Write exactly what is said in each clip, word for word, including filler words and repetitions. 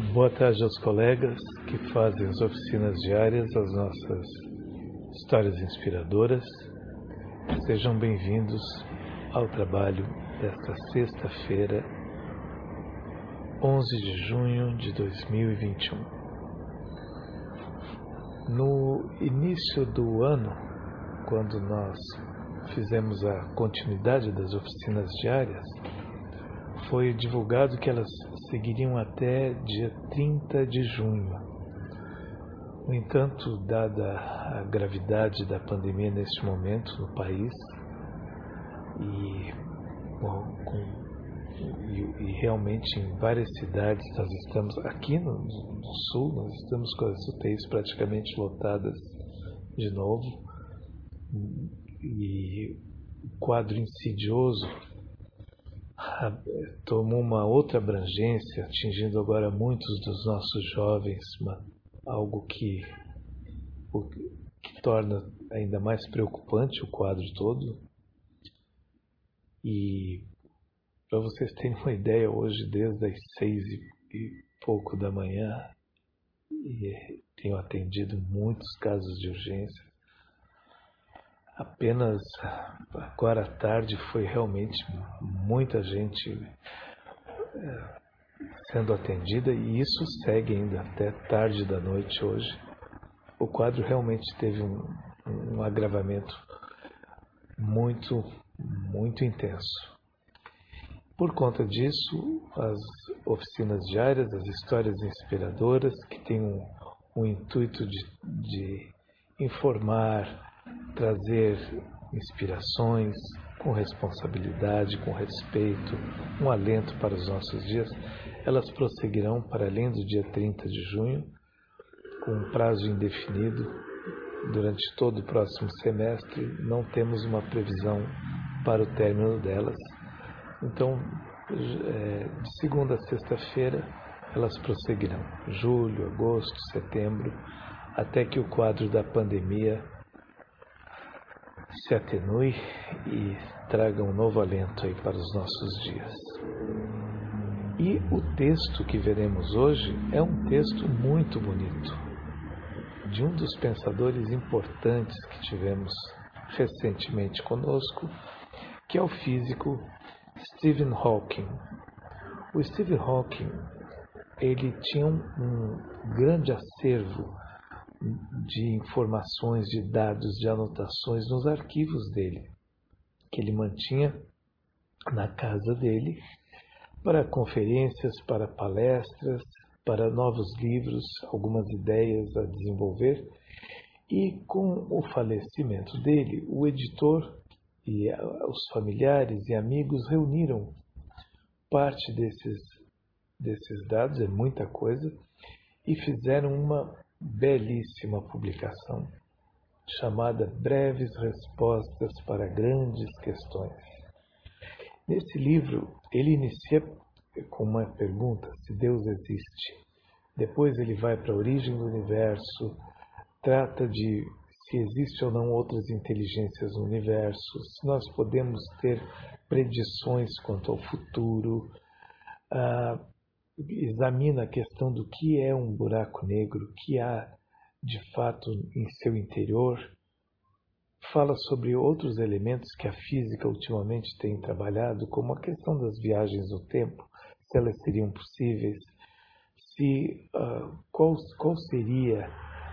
Boa tarde aos colegas que fazem as oficinas diárias, as nossas histórias inspiradoras. Sejam bem-vindos ao trabalho desta sexta-feira, onze de junho de dois mil e vinte e um. No início do ano, quando nós fizemos a continuidade das oficinas diárias, foi divulgado que elas seguiriam até dia trinta de junho. No entanto, dada a gravidade da pandemia neste momento no país, e, bom, com, e, e realmente em várias cidades nós estamos, aqui no, no sul, nós estamos com as U T Is praticamente lotadas de novo, e o quadro insidioso tomou uma outra abrangência, atingindo agora muitos dos nossos jovens, uma, algo que, o, que torna ainda mais preocupante o quadro todo. E para vocês terem uma ideia, hoje desde as seis e, e pouco da manhã, e tenho atendido muitos casos de urgência. Apenas agora à tarde foi realmente muita gente é, sendo atendida, e isso segue ainda até tarde da noite hoje. O quadro realmente teve um, um agravamento muito, muito intenso. Por conta disso, as oficinas diárias, as histórias inspiradoras, que têm um, um intuito de, de informar, trazer inspirações com responsabilidade, com respeito, um alento para os nossos dias, elas prosseguirão para além do dia trinta de junho, com um prazo indefinido durante todo o próximo semestre. Não temos uma previsão para o término delas. Então, é, de segunda a sexta-feira, elas prosseguirão, julho, agosto, setembro, até que o quadro da pandemia se atenue e traga um novo alento aí para os nossos dias. E o texto que veremos hoje é um texto muito bonito, de um dos pensadores importantes que tivemos recentemente conosco, que é o físico Stephen Hawking. O Stephen Hawking, ele tinha um, um grande acervo de informações, de dados, de anotações nos arquivos dele, que ele mantinha na casa dele para conferências, para palestras, para novos livros, algumas ideias a desenvolver. E com o falecimento dele, o editor e os familiares e amigos reuniram parte desses, desses dados, é muita coisa, e fizeram uma belíssima publicação chamada Breves Respostas para Grandes Questões. Nesse livro, ele inicia com uma pergunta: se Deus existe. Depois ele vai para a origem do universo, trata de se existe ou não outras inteligências no universo, se nós podemos ter predições quanto ao futuro, ah, examina a questão do que é um buraco negro, o que há de fato em seu interior, fala sobre outros elementos que a física ultimamente tem trabalhado, como a questão das viagens no tempo, se elas seriam possíveis, se, uh, qual, qual seria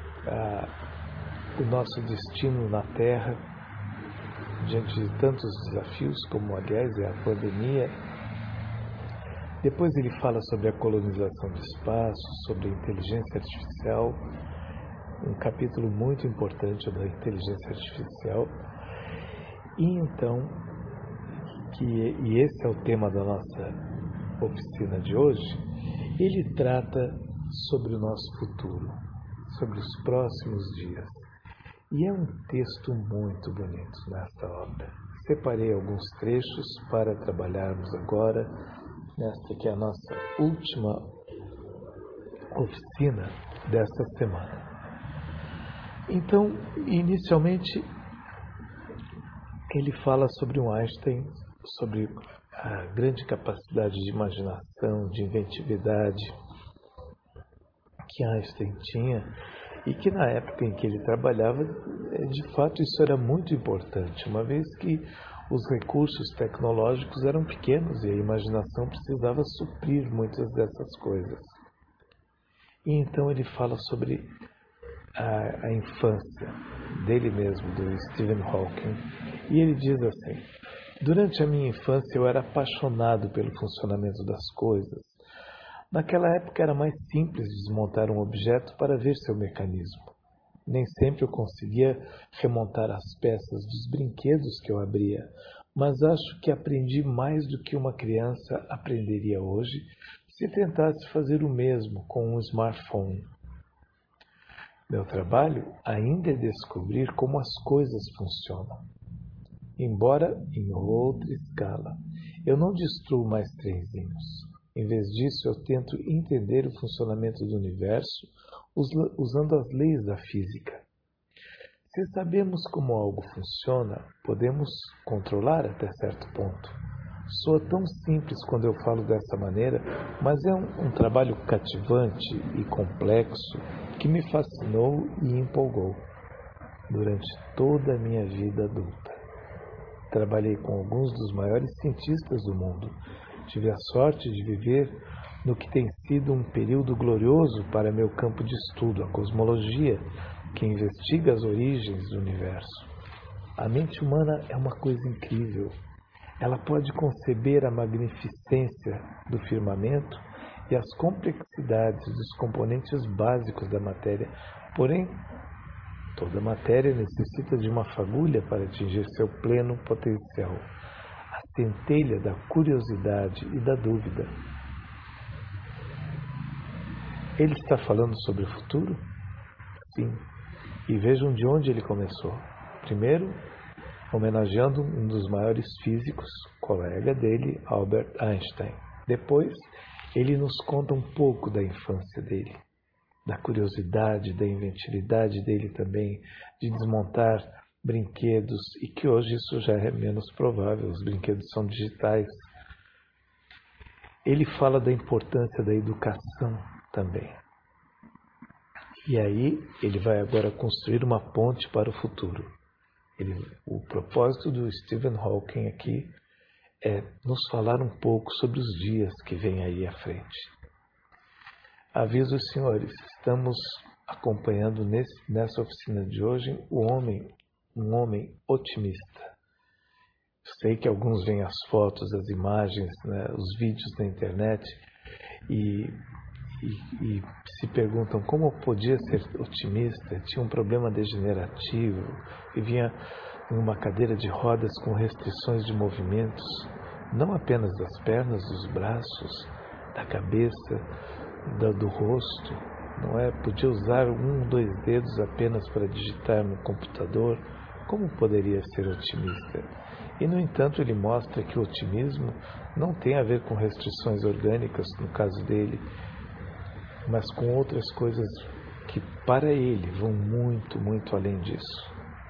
uh, o nosso destino na Terra, diante de tantos desafios, como aliás é a pandemia. Depois ele fala sobre a colonização do espaço, sobre a inteligência artificial, um capítulo muito importante da inteligência artificial. E então, que, e esse é o tema da nossa oficina de hoje, ele trata sobre o nosso futuro, sobre os próximos dias. E é um texto muito bonito nesta obra. Separei alguns trechos para trabalharmos agora, nesta que é a nossa última oficina desta semana. Então, inicialmente, ele fala sobre um Einstein, sobre a grande capacidade de imaginação, de inventividade, que Einstein tinha e que na época em que ele trabalhava, de fato isso era muito importante, uma vez que os recursos tecnológicos eram pequenos e a imaginação precisava suprir muitas dessas coisas. E então ele fala sobre a, a infância dele mesmo, do Stephen Hawking, e ele diz assim: durante a minha infância eu era apaixonado pelo funcionamento das coisas. Naquela época era mais simples desmontar um objeto para ver seu mecanismo. Nem sempre eu conseguia remontar as peças dos brinquedos que eu abria, mas acho que aprendi mais do que uma criança aprenderia hoje se tentasse fazer o mesmo com um smartphone. Meu trabalho ainda é descobrir como as coisas funcionam. Embora em outra escala, eu não destruo mais trenzinhos. Em vez disso, eu tento entender o funcionamento do universo usando as leis da física. Se sabemos como algo funciona, podemos controlar até certo ponto. Soa tão simples quando eu falo dessa maneira, mas é um, um trabalho cativante e complexo que me fascinou e empolgou durante toda a minha vida adulta. Trabalhei com alguns dos maiores cientistas do mundo. Tive a sorte de viver no que tem sido um período glorioso para meu campo de estudo, a cosmologia, que investiga as origens do universo. A mente humana é uma coisa incrível. Ela pode conceber a magnificência do firmamento e as complexidades dos componentes básicos da matéria. Porém, toda matéria necessita de uma fagulha para atingir seu pleno potencial. A centelha da curiosidade e da dúvida. Ele está falando sobre o futuro? Sim. E vejam de onde ele começou. Primeiro, homenageando um dos maiores físicos, colega dele, Albert Einstein. Depois, ele nos conta um pouco da infância dele, da curiosidade, da inventividade dele também, de desmontar brinquedos, e que hoje isso já é menos provável, os brinquedos são digitais. Ele fala da importância da educação também. E aí ele vai agora construir uma ponte para o futuro. Ele, o propósito do Stephen Hawking aqui é nos falar um pouco sobre os dias que vêm aí à frente. Aviso os senhores, estamos acompanhando nesse, nessa oficina de hoje o homem, um homem otimista. Sei que alguns veem as fotos, as imagens, né, os vídeos na internet e, e, e se perguntam como podia ser otimista. Tinha um problema degenerativo, vivia em uma cadeira de rodas com restrições de movimentos, não apenas das pernas, dos braços, da cabeça, do, do rosto, não é? Podia usar um, dois dedos apenas para digitar no computador. Como poderia ser otimista? E, no entanto, ele mostra que o otimismo não tem a ver com restrições orgânicas, no caso dele, mas com outras coisas que, para ele, vão muito, muito além disso.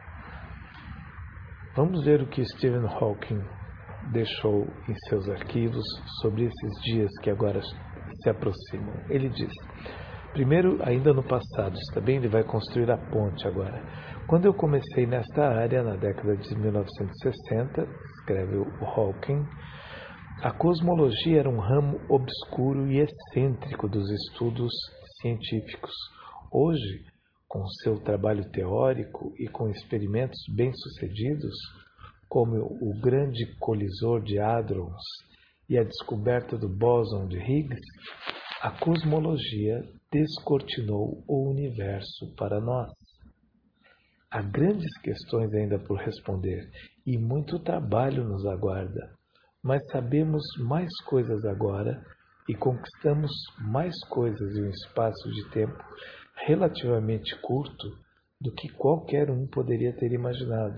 Vamos ver o que Stephen Hawking deixou em seus arquivos sobre esses dias que agora se aproximam. Ele diz: primeiro, ainda no passado, está bem? Ele vai construir a ponte agora. Quando eu comecei nesta área, na década de mil novecentos e sessenta, escreve o Hawking, a cosmologia era um ramo obscuro e excêntrico dos estudos científicos. Hoje, com seu trabalho teórico e com experimentos bem-sucedidos, como o grande colisor de hadrons e a descoberta do bóson de Higgs, a cosmologia descortinou o universo para nós. Há grandes questões ainda por responder e muito trabalho nos aguarda, mas sabemos mais coisas agora e conquistamos mais coisas em um espaço de tempo relativamente curto do que qualquer um poderia ter imaginado.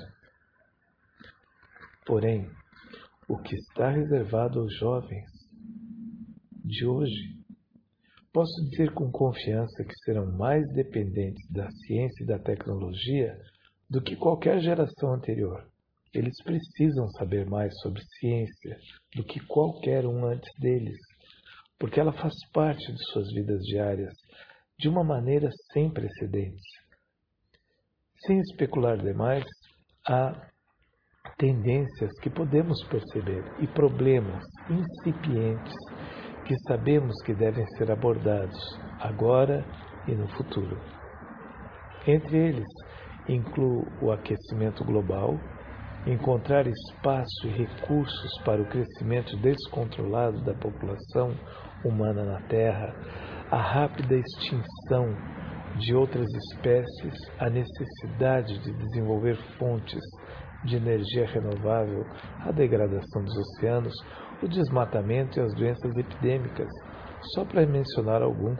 Porém, o que está reservado aos jovens de hoje, posso dizer com confiança que serão mais dependentes da ciência e da tecnologia do que qualquer geração anterior. Eles precisam saber mais sobre ciência do que qualquer um antes deles, porque ela faz parte de suas vidas diárias, de uma maneira sem precedentes. Sem especular demais, há tendências que podemos perceber e problemas incipientes que sabemos que devem ser abordados agora e no futuro. Entre eles, incluo o aquecimento global, encontrar espaço e recursos para o crescimento descontrolado da população humana na Terra, a rápida extinção de outras espécies, a necessidade de desenvolver fontes de energia renovável, a degradação dos oceanos, o desmatamento e as doenças epidêmicas, só para mencionar alguns.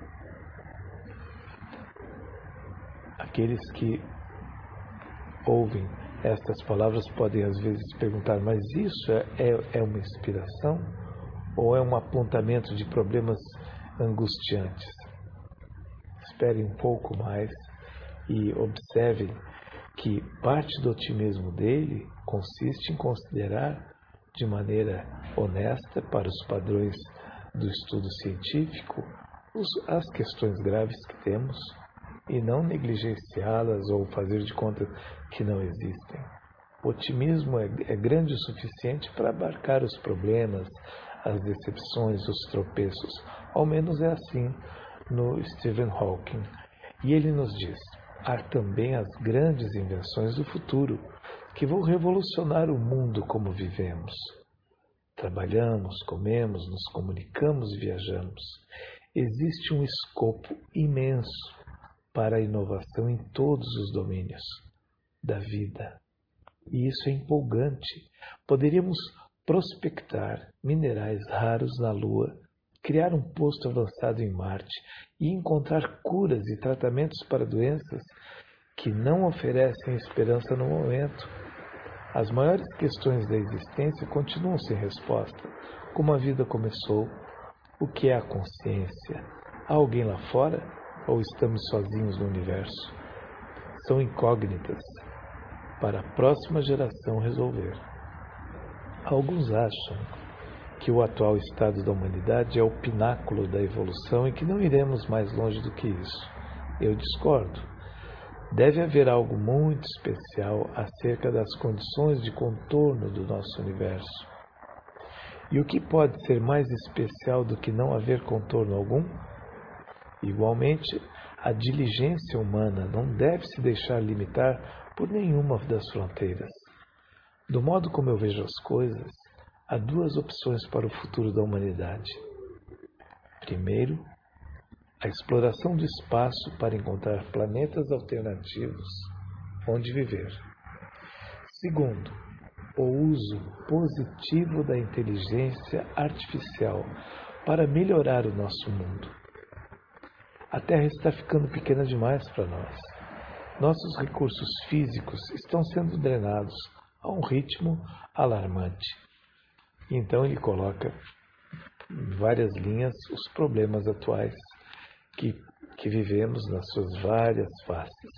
Aqueles que ouvem estas palavras podem às vezes perguntar, mas isso é, é, é uma inspiração ou é um apontamento de problemas angustiantes? Esperem um pouco mais e observem que parte do otimismo dele consiste em considerar de maneira honesta para os padrões do estudo científico os, as questões graves que temos e não negligenciá-las ou fazer de conta que não existem. O otimismo é, é grande o suficiente para abarcar os problemas, as decepções, os tropeços. Ao menos é assim no Stephen Hawking. E ele nos diz, há também as grandes invenções do futuro que vão revolucionar o mundo como vivemos. Trabalhamos, comemos, nos comunicamos e viajamos. Existe um escopo imenso para a inovação em todos os domínios da vida. E isso é empolgante. Poderíamos prospectar minerais raros na Lua, criar um posto avançado em Marte e encontrar curas e tratamentos para doenças que não oferecem esperança no momento. As maiores questões da existência continuam sem resposta. Como a vida começou? O que é a consciência? Há alguém lá fora? Ou estamos sozinhos no universo? São incógnitas para a próxima geração resolver. Alguns acham que o atual estado da humanidade é o pináculo da evolução e que não iremos mais longe do que isso. Eu discordo. Deve haver algo muito especial acerca das condições de contorno do nosso universo. E o que pode ser mais especial do que não haver contorno algum? Igualmente, a diligência humana não deve se deixar limitar por nenhuma das fronteiras. Do modo como eu vejo as coisas, há duas opções para o futuro da humanidade. Primeiro, a exploração do espaço para encontrar planetas alternativos onde viver. Segundo, o uso positivo da inteligência artificial para melhorar o nosso mundo. A Terra está ficando pequena demais para nós. Nossos recursos físicos estão sendo drenados a um ritmo alarmante. Então ele coloca em várias linhas os problemas atuais que, que vivemos nas suas várias faces.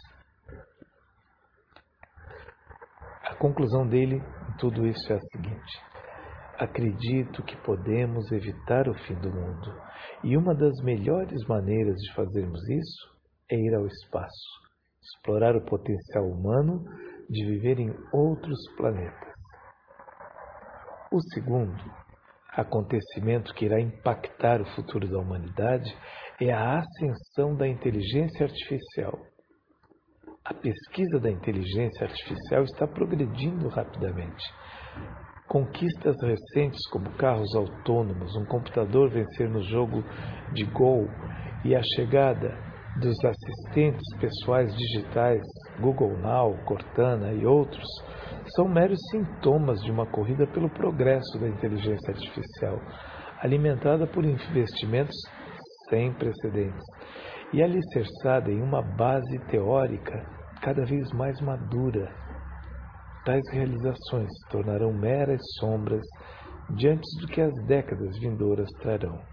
A conclusão dele em tudo isso é a seguinte: acredito que podemos evitar o fim do mundo, e uma das melhores maneiras de fazermos isso é ir ao espaço, explorar o potencial humano de viver em outros planetas. O segundo acontecimento que irá impactar o futuro da humanidade é a ascensão da inteligência artificial. A pesquisa da inteligência artificial está progredindo rapidamente. Conquistas recentes como carros autônomos, um computador vencer no jogo de Go e a chegada dos assistentes pessoais digitais, Google Now, Cortana e outros, são meros sintomas de uma corrida pelo progresso da inteligência artificial, alimentada por investimentos sem precedentes e alicerçada em uma base teórica cada vez mais madura. Tais realizações se tornarão meras sombras diante do que as décadas vindouras trarão.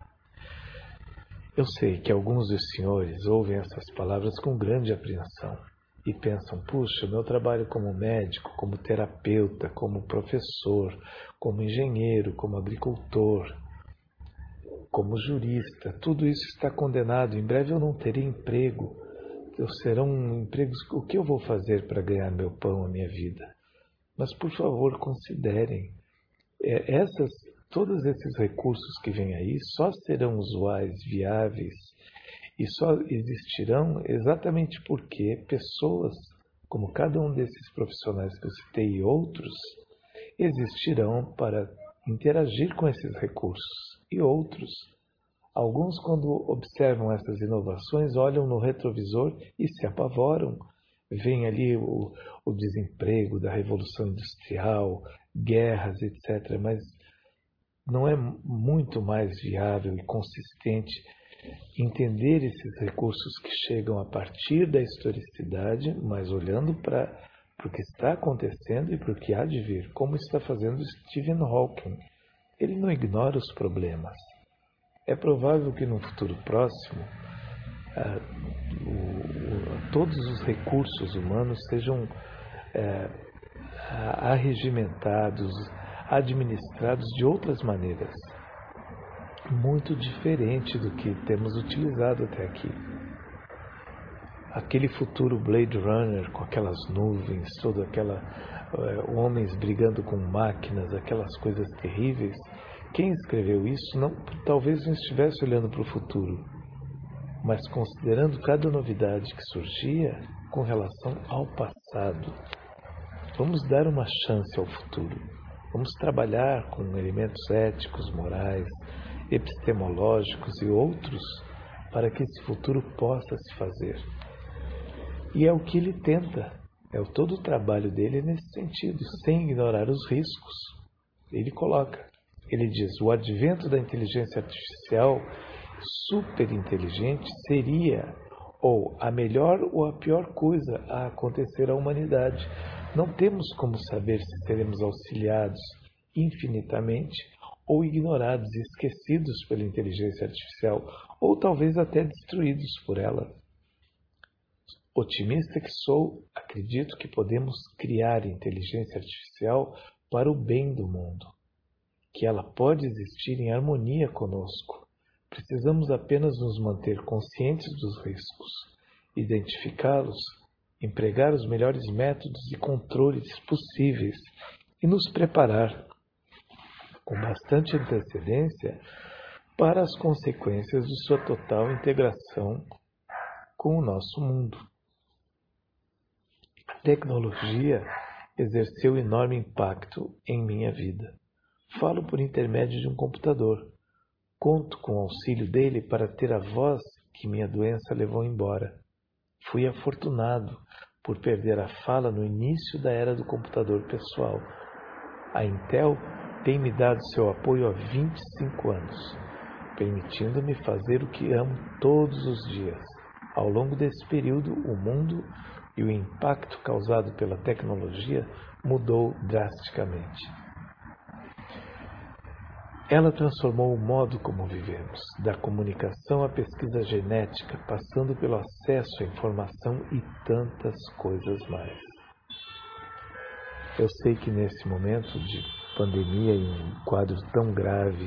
Eu sei que alguns dos senhores ouvem essas palavras com grande apreensão e pensam, puxa, meu trabalho como médico, como terapeuta, como professor, como engenheiro, como agricultor, como jurista, tudo isso está condenado. Em breve eu não terei emprego. Eu serão empregos. O que eu vou fazer para ganhar meu pão, a minha vida? Mas, por favor, considerem. É, essas, todos esses recursos que vêm aí só serão usuais, viáveis, e só existirão exatamente porque pessoas, como cada um desses profissionais que eu citei e outros, existirão para interagir com esses recursos. E outros, alguns, quando observam essas inovações, olham no retrovisor e se apavoram. Vem ali o, o desemprego da Revolução Industrial, guerras, etcétera. Mas não é muito mais viável e consistente entender esses recursos que chegam a partir da historicidade, mas olhando para o que está acontecendo e para o que há de vir, como está fazendo Stephen Hawking. Ele não ignora os problemas. É provável que no futuro próximo ah, o, o, todos os recursos humanos sejam eh, arregimentados, administrados de outras maneiras, muito diferente do que temos utilizado até aqui. Aquele futuro Blade Runner com aquelas nuvens, toda aquela eh, homens brigando com máquinas, aquelas coisas terríveis. Quem escreveu isso não, talvez não estivesse olhando para o futuro, mas considerando cada novidade que surgia com relação ao passado. Vamos dar uma chance ao futuro. Vamos trabalhar com elementos éticos, morais, epistemológicos e outros para que esse futuro possa se fazer. E é o que ele tenta. É o todo o trabalho dele nesse sentido, sem ignorar os riscos. Ele coloca, ele diz, o advento da inteligência artificial superinteligente seria ou a melhor ou a pior coisa a acontecer à humanidade. Não temos como saber se seremos auxiliados infinitamente ou ignorados e esquecidos pela inteligência artificial, ou talvez até destruídos por ela. Otimista que sou, acredito que podemos criar inteligência artificial para o bem do mundo, que ela pode existir em harmonia conosco. Precisamos apenas nos manter conscientes dos riscos, identificá-los, empregar os melhores métodos e controles possíveis e nos preparar com bastante antecedência para as consequências de sua total integração com o nosso mundo. A tecnologia exerceu enorme impacto em minha vida. Falo por intermédio de um computador. Conto com o auxílio dele para ter a voz que minha doença levou embora. Fui afortunado por perder a fala no início da era do computador pessoal. A Intel tem me dado seu apoio há vinte e cinco anos, permitindo-me fazer o que amo todos os dias. Ao longo desse período, o mundo e o impacto causado pela tecnologia mudou drasticamente. Ela transformou o modo como vivemos, da comunicação à pesquisa genética, passando pelo acesso à informação e tantas coisas mais. Eu sei que nesse momento de pandemia e um quadro tão grave,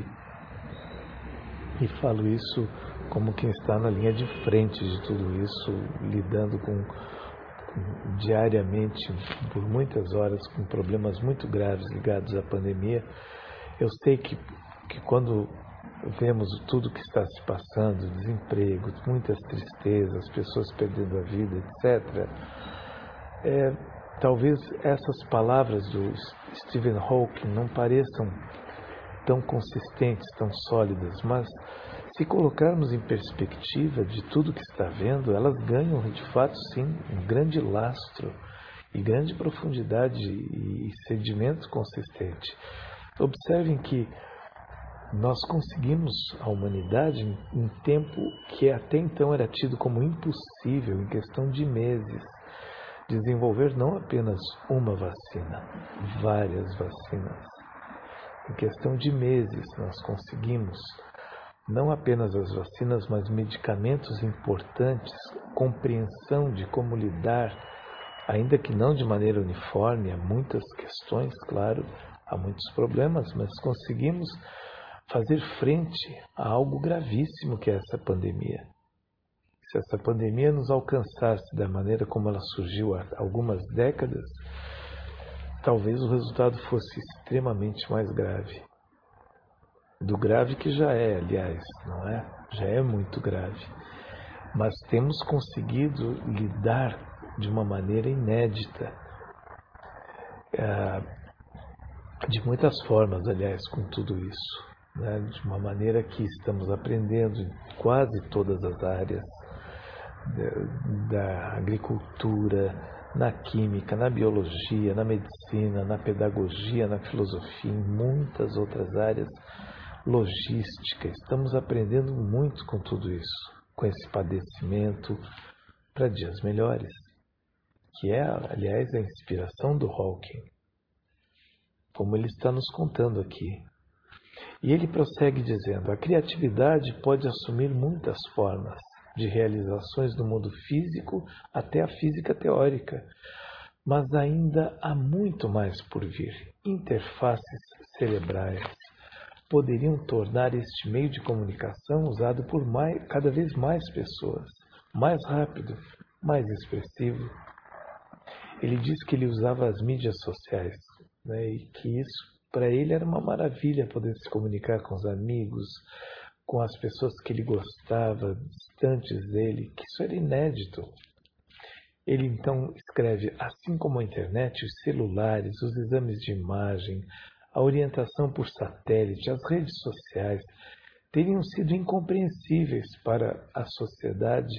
e falo isso como quem está na linha de frente de tudo isso, lidando com, com diariamente, por muitas horas, com problemas muito graves ligados à pandemia. Eu sei que, que quando vemos tudo que está se passando, desemprego, muitas tristezas, pessoas perdendo a vida, etcétera, é, talvez essas palavras do Stephen Hawking não pareçam tão consistentes, tão sólidas, mas se colocarmos em perspectiva de tudo que está vendo, elas ganham de fato sim um grande lastro e grande profundidade e sedimento consistente. Observem que nós conseguimos, a humanidade, em um tempo que até então era tido como impossível, em questão de meses, desenvolver não apenas uma vacina, várias vacinas. Em questão de meses, nós conseguimos não apenas as vacinas, mas medicamentos importantes, compreensão de como lidar, ainda que não de maneira uniforme, há muitas questões, claro, há muitos problemas, mas conseguimos fazer frente a algo gravíssimo que é essa pandemia. Se essa pandemia nos alcançasse da maneira como ela surgiu há algumas décadas, talvez o resultado fosse extremamente mais grave. Do grave que já é, aliás, não é? Já é muito grave. Mas temos conseguido lidar de uma maneira inédita, de muitas formas, aliás, com tudo isso, né? De uma maneira que estamos aprendendo em quase todas as áreas, da, da agricultura, na química, na biologia, na medicina, na pedagogia, na filosofia, em muitas outras áreas, logística. Estamos aprendendo muito com tudo isso, com esse padecimento para dias melhores, que é, aliás, a inspiração do Hawking, como ele está nos contando aqui. E ele prossegue dizendo: a criatividade pode assumir muitas formas, de realizações do mundo físico até a física teórica, mas ainda há muito mais por vir. Interfaces cerebrais poderiam tornar este meio de comunicação usado por mais, cada vez mais pessoas, mais rápido, mais expressivo. Ele diz que ele usava as mídias sociais, né, e que isso para ele era uma maravilha, poder se comunicar com os amigos, com as pessoas que ele gostava, distantes dele, que isso era inédito. Ele então escreve: assim como a internet, os celulares, os exames de imagem, a orientação por satélite, as redes sociais, teriam sido incompreensíveis para a sociedade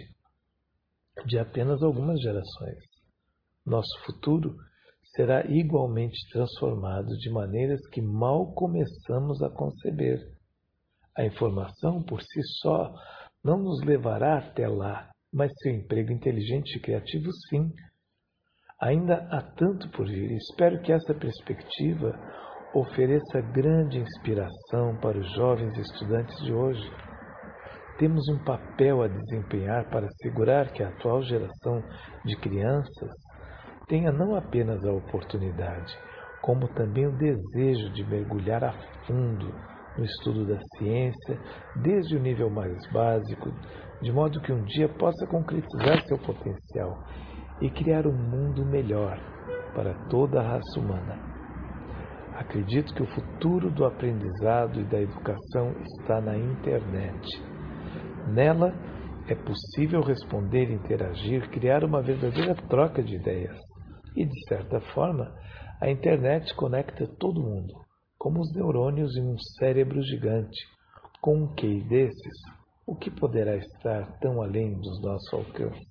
de apenas algumas gerações. Nosso futuro será igualmente transformado de maneiras que mal começamos a conceber. A informação por si só não nos levará até lá, mas seu emprego inteligente e criativo sim. Ainda há tanto por vir. Espero que essa perspectiva ofereça grande inspiração para os jovens estudantes de hoje. Temos um papel a desempenhar para assegurar que a atual geração de crianças tenha não apenas a oportunidade, como também o desejo de mergulhar a fundo no estudo da ciência, desde o nível mais básico, de modo que um dia possa concretizar seu potencial e criar um mundo melhor para toda a raça humana. Acredito que o futuro do aprendizado e da educação está na internet. Nela é possível responder, interagir, criar uma verdadeira troca de ideias. E, de certa forma, a internet conecta todo mundo, como os neurônios em um cérebro gigante. Com um Q I desses, o que poderá estar tão além do nosso alcance?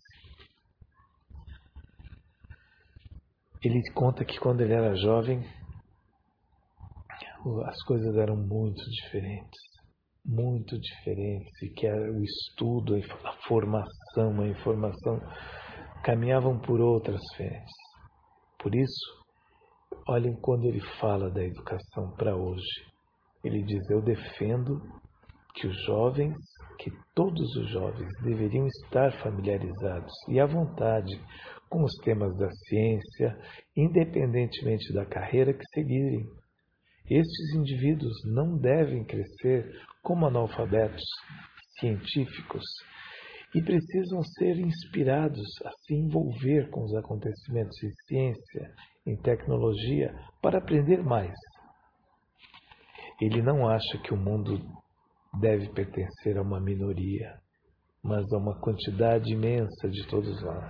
Ele conta que quando ele era jovem, as coisas eram muito diferentes, muito diferentes, e que o estudo, a formação, a informação caminhavam por outras frentes. Por isso, olhem quando ele fala da educação para hoje. Ele diz: eu defendo que os jovens, que todos os jovens deveriam estar familiarizados e à vontade com os temas da ciência, independentemente da carreira que seguirem. Estes indivíduos não devem crescer como analfabetos científicos e precisam ser inspirados a se envolver com os acontecimentos em ciência, em tecnologia, para aprender mais. Ele não acha que o mundo deve pertencer a uma minoria, mas a uma quantidade imensa de todos nós.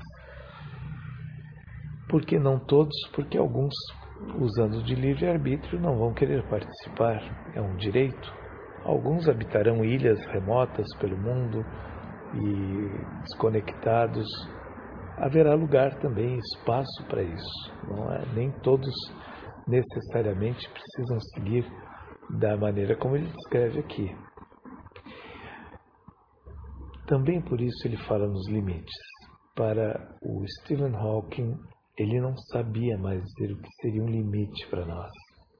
Por que não todos? Porque alguns, usando de livre-arbítrio, não vão querer participar. É um direito. Alguns habitarão ilhas remotas pelo mundo e desconectados. Haverá lugar também, espaço para isso. Não é? Nem todos necessariamente precisam seguir da maneira como ele descreve aqui. Também por isso ele fala nos limites. Para o Stephen Hawking, ele não sabia mais dizer o que seria um limite para nós.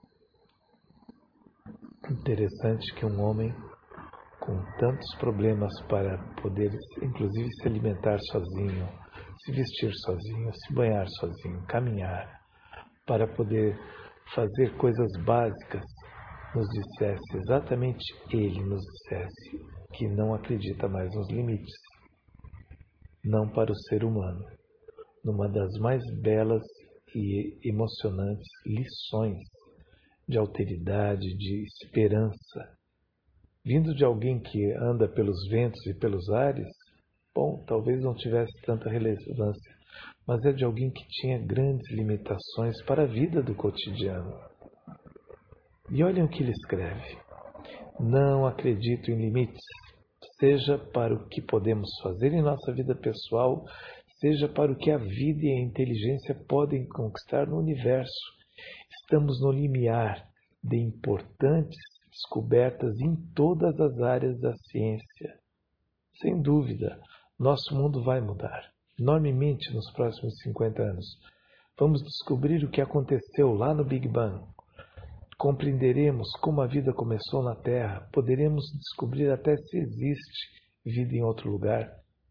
Interessante que um homem com tantos problemas para poder, inclusive, se alimentar sozinho, se vestir sozinho, se banhar sozinho, caminhar, para poder fazer coisas básicas, nos dissesse, exatamente Ele nos dissesse, que não acredita mais nos limites, não para o ser humano, numa das mais belas e emocionantes lições de alteridade, de esperança, vindo de alguém que anda pelos ventos e pelos ares. Bom, talvez não tivesse tanta relevância, mas é de alguém que tinha grandes limitações para a vida do cotidiano. E olhem o que ele escreve: não acredito em limites, seja para o que podemos fazer em nossa vida pessoal, seja para o que a vida e a inteligência podem conquistar no universo. Estamos no limiar de importantes descobertas em todas as áreas da ciência. Sem dúvida, nosso mundo vai mudar enormemente nos próximos cinquenta anos. Vamos descobrir o que aconteceu lá no Big Bang. Compreenderemos como a vida começou na Terra. Poderemos descobrir até se existe vida em outro lugar.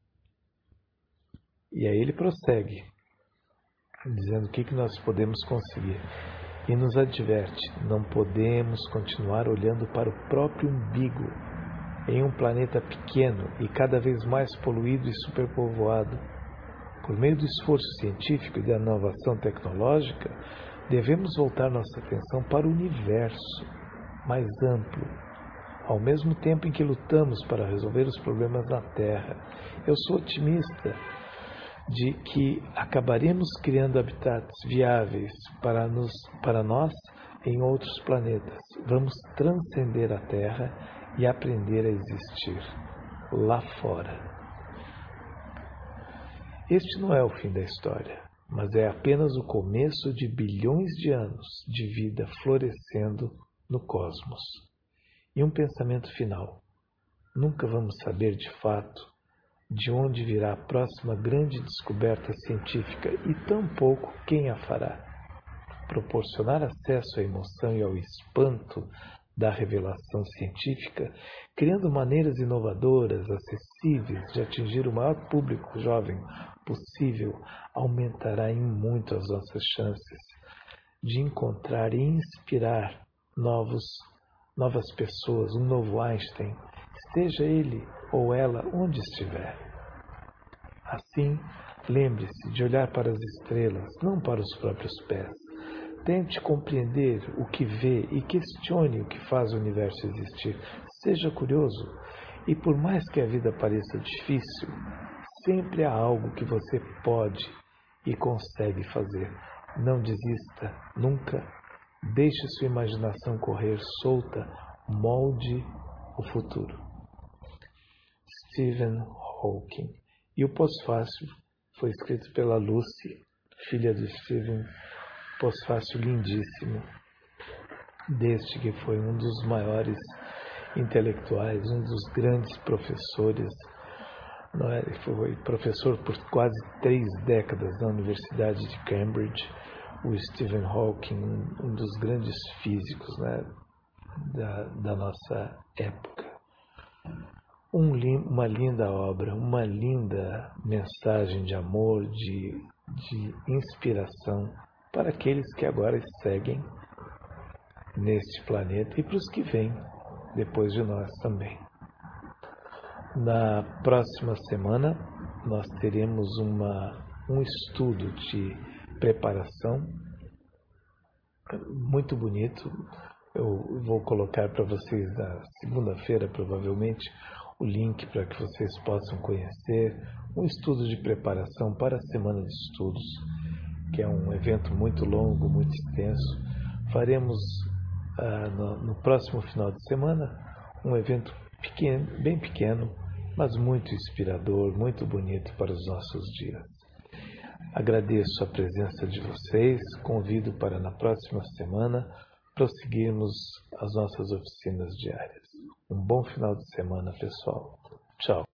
E aí ele prossegue, dizendo o que nós podemos conseguir. E nos adverte: não podemos continuar olhando para o próprio umbigo em um planeta pequeno e cada vez mais poluído e superpovoado. Por meio do esforço científico e da inovação tecnológica, devemos voltar nossa atenção para o universo mais amplo, ao mesmo tempo em que lutamos para resolver os problemas na Terra. Eu sou otimista de que acabaremos criando habitats viáveis para, nos, para nós em outros planetas. Vamos transcender a Terra e aprender a existir lá fora. Este não é o fim da história, mas é apenas o começo de bilhões de anos de vida florescendo no cosmos. E um pensamento final: nunca vamos saber de fato de onde virá a próxima grande descoberta científica e tampouco quem a fará. Proporcionar acesso à emoção e ao espanto da revelação científica, criando maneiras inovadoras, acessíveis de atingir o maior público jovem possível, aumentará em muito as nossas chances de encontrar e inspirar novos, novas pessoas, um novo Einstein, esteja ele ou ela onde estiver. Assim, lembre-se de olhar para as estrelas, não para os próprios pés. Tente compreender o que vê e questione o que faz o universo existir. Seja curioso, e por mais que a vida pareça difícil, sempre há algo que você pode e consegue fazer. Não desista, nunca. Deixe sua imaginação correr solta, molde o futuro. Stephen Hawking. E o pós-fácil foi escrito pela Lucy, filha do Stephen. Pós-fácil lindíssimo, deste que foi um dos maiores intelectuais, um dos grandes professores, não é? Foi professor por quase três décadas na Universidade de Cambridge, o Stephen Hawking, um dos grandes físicos, né, da, da nossa época. Um, uma linda obra, uma linda mensagem de amor, de, de inspiração, para aqueles que agora seguem neste planeta e para os que vêm depois de nós também. Na próxima semana, nós teremos uma, um estudo de preparação muito bonito. Eu vou colocar para vocês na segunda-feira, provavelmente, o link para que vocês possam conhecer um estudo de preparação para a Semana de Estudos, que é um evento muito longo, muito extenso. Faremos ah, no, no próximo final de semana um evento pequeno, bem pequeno, mas muito inspirador, muito bonito para os nossos dias. Agradeço a presença de vocês, convido para na próxima semana prosseguirmos as nossas oficinas diárias. Um bom final de semana, pessoal. Tchau.